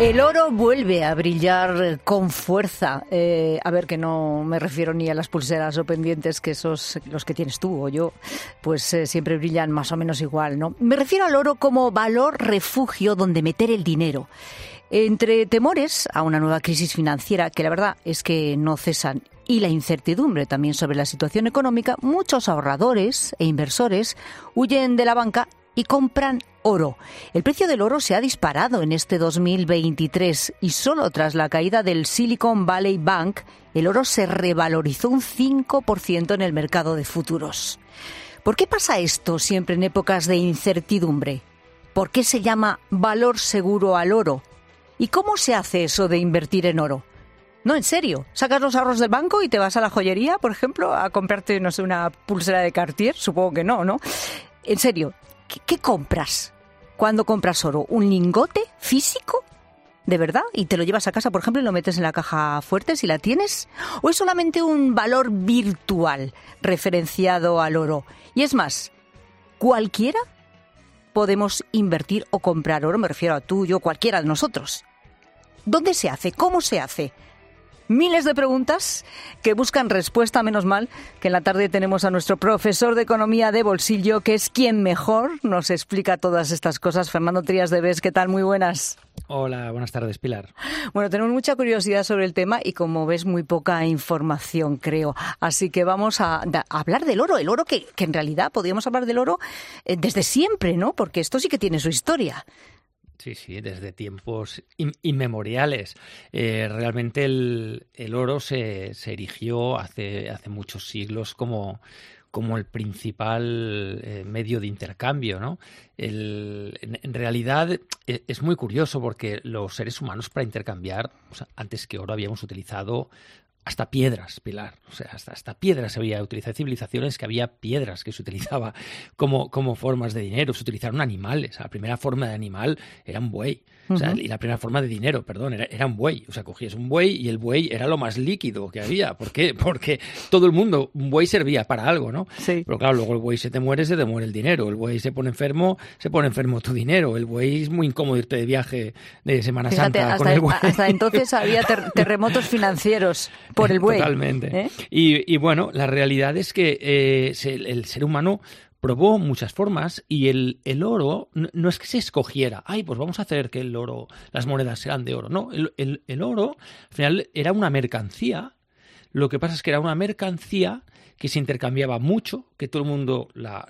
El oro vuelve a brillar con fuerza. A ver, que no me refiero ni a las pulseras o pendientes, que esos, los que tienes tú o yo, pues siempre brillan más o menos igual, ¿no? Me refiero al oro como valor refugio donde meter el dinero. Entre temores a una nueva crisis financiera, que la verdad es que no cesan, y la incertidumbre también sobre la situación económica, muchos ahorradores e inversores huyen de la banca y compran oro. El precio del oro se ha disparado en este 2023 y solo tras la caída del Silicon Valley Bank, el oro se revalorizó un 5% en el mercado de futuros. ¿Por qué pasa esto siempre en épocas de incertidumbre? ¿Por qué se llama valor seguro al oro? ¿Y cómo se hace eso de invertir en oro? No, en serio. ¿Sacas los ahorros del banco y te vas a la joyería, por ejemplo, a comprarte, no sé, una pulsera de Cartier? Supongo que no, ¿no? En serio, ¿qué compras cuando compras oro? ¿Un lingote físico? ¿De verdad? ¿Y te lo llevas a casa, por ejemplo, y lo metes en la caja fuerte si la tienes? ¿O es solamente un valor virtual referenciado al oro? Y es más, ¿cualquiera podemos invertir o comprar oro? Me refiero a tú, yo, cualquiera de nosotros. ¿Dónde se hace? ¿Cómo se hace? Miles de preguntas que buscan respuesta, menos mal que en la tarde tenemos a nuestro profesor de Economía de Bolsillo, que es quien mejor nos explica todas estas cosas. Fernando Trías de Bes, ¿qué tal? Muy buenas. Hola, buenas tardes, Pilar. Bueno, tenemos mucha curiosidad sobre el tema y, como ves, muy poca información, creo. Así que vamos a hablar del oro. El oro que en realidad podríamos hablar del oro desde siempre, ¿no? Porque esto sí que tiene su historia. Sí, desde tiempos inmemoriales. Realmente el oro se erigió hace muchos siglos como el principal medio de intercambio, ¿no? En realidad es muy curioso porque los seres humanos, para intercambiar, o sea, antes que oro habíamos utilizado hasta piedras, Pilar. O sea, hasta piedras se había utilizado. Hay civilizaciones que había piedras que se utilizaba como formas de dinero. Se utilizaron animales. La primera forma de animal era un buey. O sea, y la primera forma de dinero, perdón, era un buey. O sea, cogías un buey y el buey era lo más líquido que había. ¿Por qué? Porque todo el mundo, un buey servía para algo, ¿no? Sí. Pero claro, luego el buey se te muere el dinero. El buey se pone enfermo tu dinero. El buey es muy incómodo irte de viaje de Semana Santa con el buey. Hasta entonces había terremotos financieros por el buey. Totalmente. Y bueno, la realidad es que el ser humano probó muchas formas y el oro no es que se escogiera. Pues vamos a hacer que el oro, las monedas sean de oro. No, el oro al final era una mercancía. Lo que pasa es que era una mercancía que se intercambiaba mucho, que todo el mundo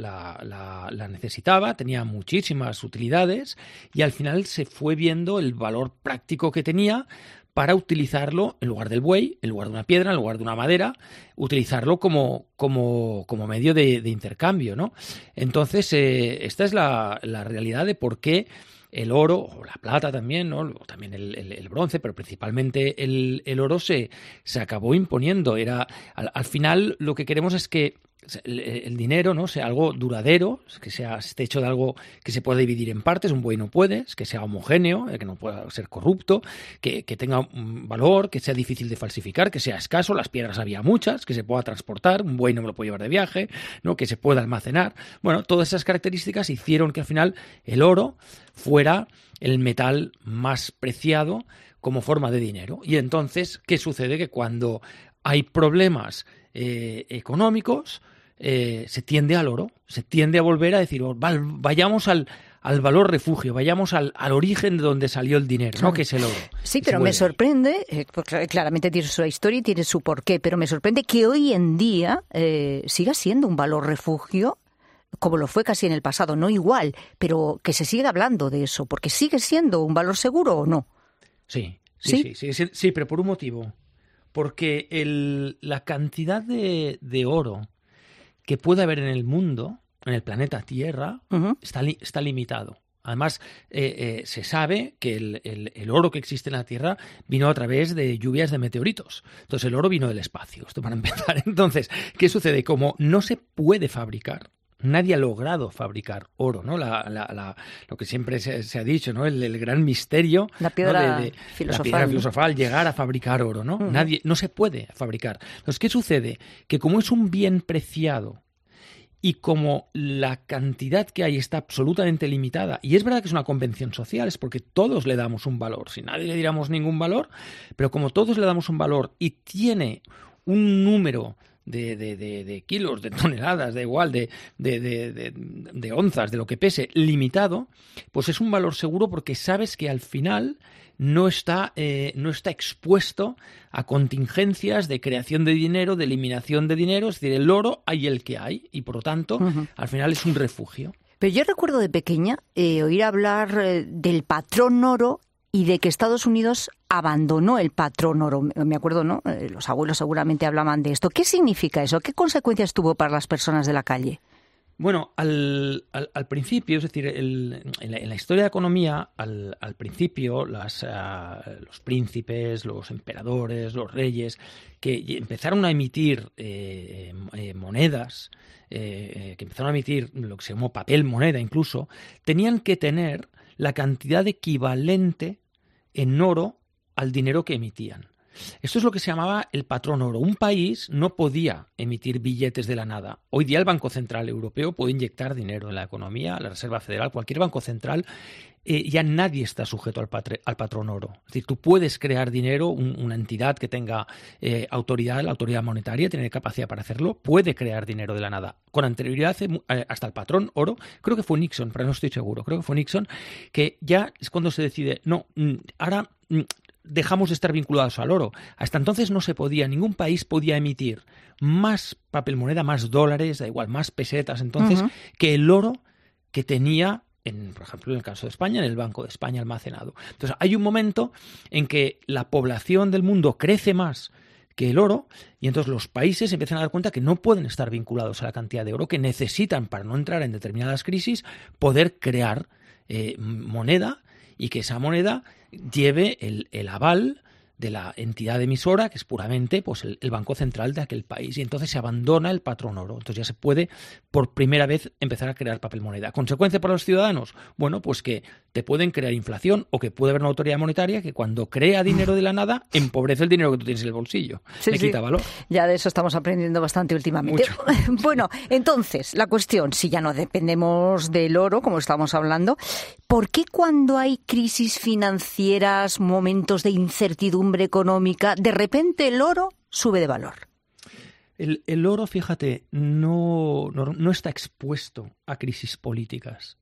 la necesitaba, tenía muchísimas utilidades y al final se fue viendo el valor práctico que tenía para utilizarlo en lugar del buey, en lugar de una piedra, en lugar de una madera, utilizarlo como medio de intercambio, ¿no? Entonces, esta es la realidad de por qué el oro, o la plata también, ¿no? También el bronce, pero principalmente el oro se acabó imponiendo. Al final lo que queremos es que el dinero, ¿no?, sea algo duradero, que esté hecho de algo que se pueda dividir en partes. Un buey no puede, que sea homogéneo, que no pueda ser corrupto, que tenga un valor, que sea difícil de falsificar, que sea escaso. Las piedras había muchas, que se pueda transportar. Un buey no me lo puedo llevar de viaje, ¿no?, que se pueda almacenar. Bueno, todas esas características hicieron que al final el oro fuera el metal más preciado como forma de dinero. Y entonces, ¿qué sucede? Que cuando hay problemas económicos, se tiende al oro, se tiende a volver a decir, vayamos al valor refugio, vayamos al origen de donde salió el dinero, ¿no?, que es el oro. Sí, pero me sorprende, porque claramente tiene su historia y tiene su porqué, pero me sorprende que hoy en día siga siendo un valor refugio, como lo fue casi en el pasado, no igual, pero que se siga hablando de eso, porque sigue siendo un valor seguro, ¿o no? Sí, pero por un motivo. Porque la cantidad de oro que puede haber en el mundo, en el planeta Tierra, está limitado. Además, se sabe que el oro que existe en la Tierra vino a través de lluvias de meteoritos. Entonces, el oro vino del espacio, esto para empezar. Entonces, ¿qué sucede? Como no se puede fabricar, nadie ha logrado fabricar oro, ¿no? Lo que siempre se ha dicho, ¿no? El gran misterio, la piedra, ¿no?, filosofal, la piedra filosofal, llegar a fabricar oro, ¿no? No se puede fabricar. Entonces, ¿qué sucede? Que como es un bien preciado Y como la cantidad que hay está absolutamente limitada, y es verdad que es una convención social, es porque todos le damos un valor, si nadie le diéramos ningún valor, pero como todos le damos un valor y tiene un número de kilos, de toneladas, da igual, de onzas, de lo que pese, limitado, pues es un valor seguro porque sabes que al final no está expuesto a contingencias de creación de dinero, de eliminación de dinero. Es decir, el oro hay el que hay y, por lo tanto, al final es un refugio. Pero yo recuerdo de pequeña oír hablar del patrón oro y de que Estados Unidos abandonó el patrón oro. Me acuerdo, ¿no? Los abuelos seguramente hablaban de esto. ¿Qué significa eso? ¿Qué consecuencias tuvo para las personas de la calle? Bueno, al principio, es decir, en la historia de economía, al principio, los príncipes, los emperadores, los reyes, que empezaron a emitir monedas, que empezaron a emitir lo que se llamó papel moneda incluso, tenían que tener la cantidad equivalente en oro al dinero que emitían. Esto es lo que se llamaba el patrón oro. Un país no podía emitir billetes de la nada. Hoy día el Banco Central Europeo puede inyectar dinero en la economía, la Reserva Federal, cualquier banco central, ya nadie está sujeto al patrón oro. Es decir, tú puedes crear dinero, una entidad que tenga autoridad, la autoridad monetaria, tiene capacidad para hacerlo, puede crear dinero de la nada. Con anterioridad hasta el patrón oro, creo que fue Nixon, pero no estoy seguro, creo que fue Nixon, que ya es cuando se decide, no, ahora dejamos de estar vinculados al oro. Hasta entonces no se podía, ningún país podía emitir más papel moneda, más dólares, da igual, más pesetas entonces, que el oro que tenía, por ejemplo, en el caso de España, en el Banco de España almacenado. Entonces hay un momento en que la población del mundo crece más que el oro, y entonces los países empiezan a dar cuenta que no pueden estar vinculados a la cantidad de oro, que necesitan, para no entrar en determinadas crisis, poder crear moneda, y que esa moneda lleve el aval de la entidad emisora, que es puramente pues el Banco Central de aquel país, y entonces se abandona el patrón oro. Entonces ya se puede por primera vez empezar a crear papel moneda. ¿Consecuencia para los ciudadanos? Bueno, pues que te pueden crear inflación, o que puede haber una autoridad monetaria que cuando crea dinero de la nada empobrece el dinero que tú tienes en el bolsillo. Sí, le quita valor. Ya de eso estamos aprendiendo bastante últimamente. Mucho. Bueno, entonces, la cuestión, si ya no dependemos del oro, como estamos hablando, ¿por qué cuando hay crisis financieras, momentos de incertidumbre económica, de repente el oro sube de valor? El oro, fíjate, no está expuesto a crisis políticas.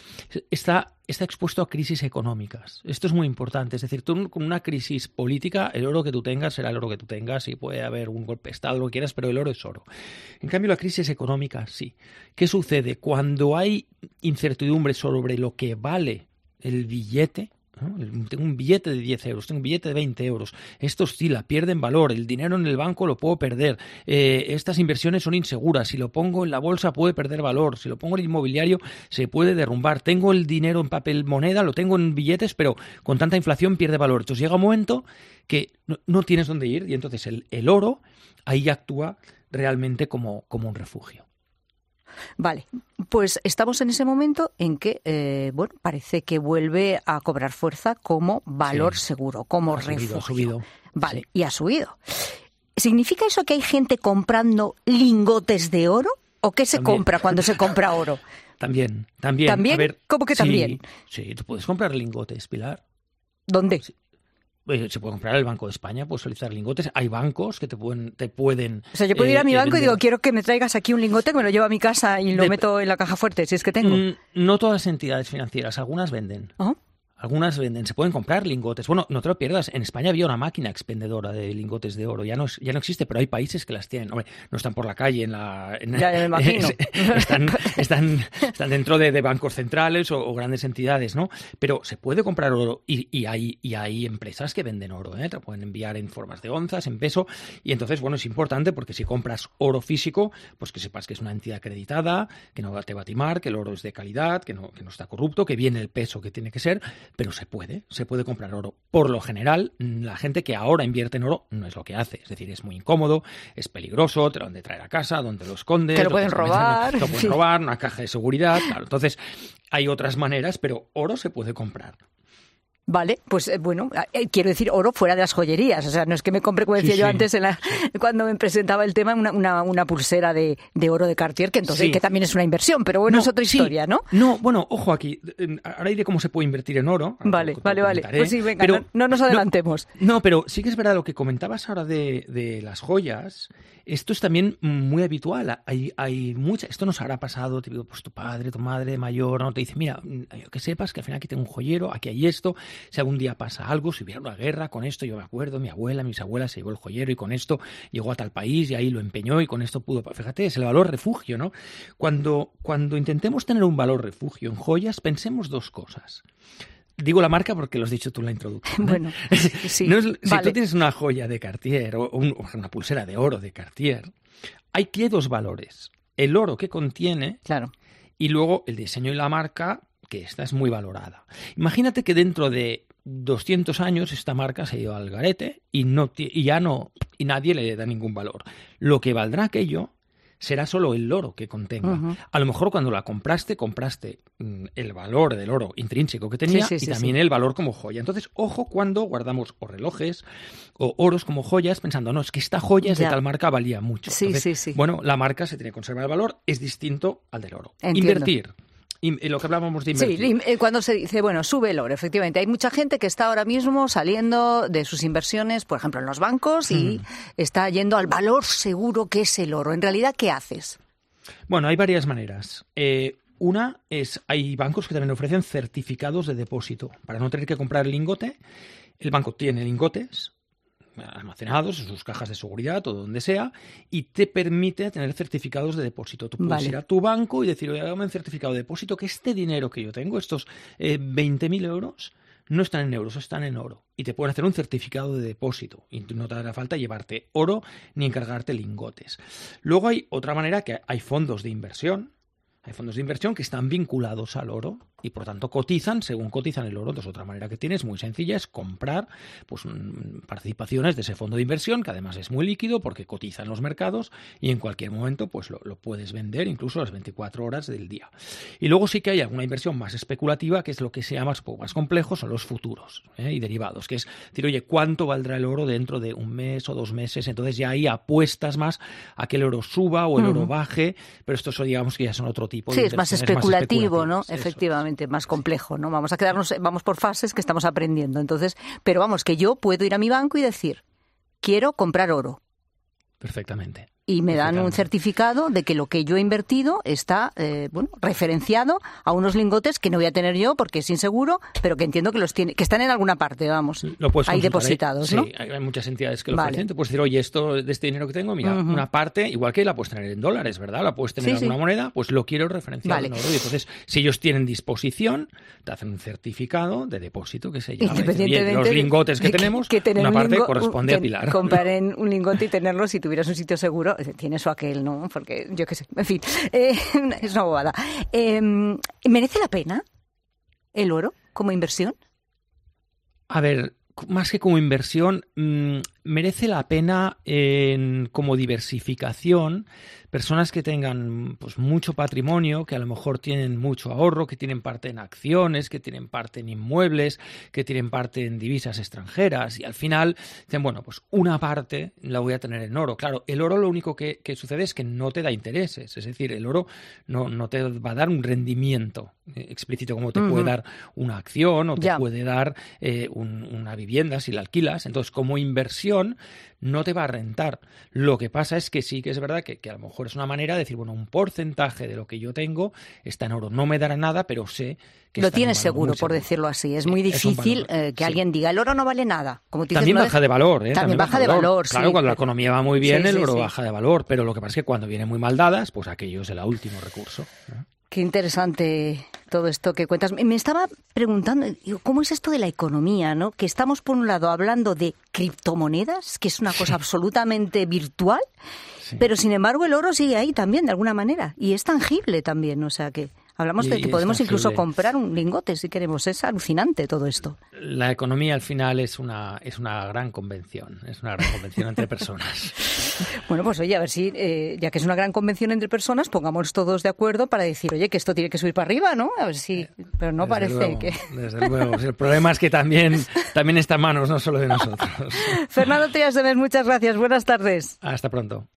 Está expuesto a crisis económicas. Esto es muy importante. Es decir, tú con una crisis política, el oro que tú tengas será el oro que tú tengas, y puede haber un golpe de Estado, lo que quieras, pero el oro es oro. En cambio, la crisis económica, sí. ¿Qué sucede? Cuando hay incertidumbre sobre lo que vale el billete, ¿no? Tengo un billete de 10 euros, tengo un billete de 20 euros. Esto oscila, pierden valor. El dinero en el banco lo puedo perder. Estas inversiones son inseguras. Si lo pongo en la bolsa puede perder valor. Si lo pongo en el inmobiliario se puede derrumbar. Tengo el dinero en papel moneda, lo tengo en billetes, pero con tanta inflación pierde valor. Entonces llega un momento que no tienes dónde ir, y entonces el oro ahí actúa realmente como un refugio. Vale, pues estamos en ese momento en que, parece que vuelve a cobrar fuerza como valor seguro, como refugio. Ha subido. Vale, sí. Y ha subido. ¿Significa eso que hay gente comprando lingotes de oro? ¿O qué se compra cuando se compra oro? También. ¿También? A ver, ¿Cómo que también? Sí, tú puedes comprar lingotes, Pilar. ¿Dónde? Sí. Se puede comprar el Banco de España, puedes solicitar lingotes. Hay bancos que te pueden. O sea, yo puedo ir a mi banco vender. Y digo, quiero que me traigas aquí un lingote, que me lo llevo a mi casa y lo meto en la caja fuerte, si es que tengo. No todas las entidades financieras, algunas venden. ¿Oh? Algunas venden, se pueden comprar lingotes. Bueno, no te lo pierdas, en España había una máquina expendedora de lingotes de oro, ya no existe, pero hay países que las tienen. Hombre, no están por la calle ya me imagino. están dentro de bancos centrales o grandes entidades, ¿no? Pero se puede comprar oro, y hay empresas que venden oro, ¿eh? Te lo pueden enviar en formas de onzas, en peso, y entonces, bueno, es importante porque si compras oro físico, pues que sepas que es una entidad acreditada, que no te va a timar, que el oro es de calidad, que no está corrupto, que viene el peso que tiene que ser. Pero se puede comprar oro. Por lo general, la gente que ahora invierte en oro no es lo que hace. Es decir, es muy incómodo, es peligroso, te lo han de traer a casa, donde lo escondes. Te lo pueden robar. Te lo pueden robar, una caja de seguridad. Claro, entonces, hay otras maneras, pero oro se puede comprar. Vale, pues bueno, quiero decir oro fuera de las joyerías, o sea, no es que me compre, como decía yo antes cuando me presentaba el tema, una pulsera de oro de Cartier, que entonces que también es una inversión, pero bueno, es otra historia, ¿no? No, bueno, ojo aquí, ahora diré cómo se puede invertir en oro. Vale, pues sí, venga, pero, no nos adelantemos. No, pero sí que es verdad lo que comentabas ahora de las joyas, esto es también muy habitual, hay mucha, esto nos habrá pasado, pues tu padre, tu madre mayor, ¿no? Te dice, mira, que sepas que al final aquí tengo un joyero, aquí hay esto. Si algún día pasa algo, si hubiera una guerra, con esto yo me acuerdo, mi abuela, mis abuelas se llevó el joyero y con esto llegó a tal país y ahí lo empeñó y con esto pudo... Fíjate, es el valor refugio, ¿no? Cuando intentemos tener un valor refugio en joyas, pensemos dos cosas. Digo la marca porque lo has dicho tú en la introducción. Bueno, sí. Si tú tienes una joya de Cartier o una pulsera de oro de Cartier, hay que dos valores. El oro que contiene y luego el diseño y la marca, que esta es muy valorada. Imagínate que dentro de 200 años esta marca se ha ido al garete y nadie le da ningún valor. Lo que valdrá aquello será solo el oro que contenga. Uh-huh. A lo mejor cuando la compraste el valor del oro intrínseco que tenía y también el valor como joya. Entonces, ojo cuando guardamos o relojes o oros como joyas pensando, no, es que esta joya es de tal marca, valía mucho. Entonces, bueno, la marca se tiene que conservar el valor, es distinto al del oro. Entiendo. Invertir. Lo que hablábamos de invertir. Sí, cuando se dice, bueno, sube el oro, efectivamente. Hay mucha gente que está ahora mismo saliendo de sus inversiones, por ejemplo, en los bancos y está yendo al valor seguro que es el oro. En realidad, ¿qué haces? Bueno, hay varias maneras. Una es, hay bancos que también ofrecen certificados de depósito. Para no tener que comprar el lingote, el banco tiene lingotes almacenados en sus cajas de seguridad o donde sea y te permite tener certificados de depósito. Tú puedes ir a tu banco y decir, oye, dame un certificado de depósito que este dinero que yo tengo, estos 20.000 euros, no están en euros, están en oro. Y te pueden hacer un certificado de depósito y no te hará falta llevarte oro ni encargarte lingotes. Luego hay otra manera que hay fondos de inversión. Hay fondos de inversión que están vinculados al oro y por tanto cotizan según cotizan el oro. Entonces otra manera que tienes muy sencilla es comprar pues participaciones de ese fondo de inversión, que además es muy líquido porque cotiza en los mercados y en cualquier momento pues lo puedes vender incluso a las 24 horas del día. Y luego sí que hay alguna inversión más especulativa, que es lo que se llama un poco más complejo, son los futuros y derivados, que es decir, oye, ¿cuánto valdrá el oro dentro de un mes o 2 meses? Entonces ya ahí apuestas más a que el oro suba o el oro baje, pero estos digamos que ya son otro tipo de es más especulativo, ¿no? Efectivamente. Más complejo, ¿no? Vamos por fases que estamos aprendiendo. Entonces, pero vamos, que yo puedo ir a mi banco y decir, quiero comprar oro. Perfectamente. Y me dan un certificado de que lo que yo he invertido está referenciado a unos lingotes que no voy a tener yo porque es inseguro, pero que entiendo que los tiene, que están en alguna parte, vamos, ahí depositados, ¿no? Sí, hay muchas entidades que lo ofrecen. Te puedes decir, oye, esto de este dinero que tengo, mira, una parte, igual que la puedes tener en dólares, ¿verdad? La puedes tener en alguna moneda, pues lo quiero referenciar en oro. Y entonces, si ellos tienen disposición, te hacen un certificado de depósito que se llama. Independientemente los lingotes que tenemos, una parte corresponde a Pilar. Comprar en un lingote y tenerlo si tuvieras un sitio seguro. Tienes o aquel, ¿no? Porque yo qué sé, en fin, es una bobada. ¿Merece la pena el oro como inversión? A ver, más que como inversión, merece la pena como diversificación. Personas que tengan pues mucho patrimonio, que a lo mejor tienen mucho ahorro, que tienen parte en acciones, que tienen parte en inmuebles, que tienen parte en divisas extranjeras y al final dicen, bueno, pues una parte la voy a tener en oro. Claro, el oro lo único que sucede es que no te da intereses, es decir, el oro no te va a dar un rendimiento explícito como te puede dar una acción o te puede dar una vivienda si la alquilas. Entonces, como inversión no te va a rentar. Lo que pasa es que sí que es verdad que a lo mejor es una manera de decir, bueno, un porcentaje de lo que yo tengo está en oro. No me dará nada, pero sé que lo tienes seguro, por decirlo así. Es muy difícil que alguien diga, el oro no vale nada. Como tú dices, también baja de valor. También baja de valor, Claro, cuando la economía va muy bien, el oro baja de valor. Pero lo que pasa es que cuando vienen muy mal dadas, pues aquello es el último recurso, ¿no? Qué interesante todo esto que cuentas. Me estaba preguntando, ¿cómo es esto de la economía, ¿no? Que estamos, por un lado, hablando de criptomonedas, que es una cosa absolutamente virtual, pero sin embargo el oro sigue ahí también, de alguna manera, y es tangible también. O sea que Hablamos de que podemos incluso comprar un lingote si queremos. Es alucinante todo esto. La economía al final es una gran convención. Es una gran convención entre personas. Bueno, pues oye, a ver si, ya que es una gran convención entre personas, pongamos todos de acuerdo para decir, oye, que esto tiene que subir para arriba, ¿no? A ver si... Pero no parece luego, que... Desde luego. El problema es que también está en manos, no solo de nosotros. Fernando Trías de Mes, muchas gracias. Buenas tardes. Hasta pronto.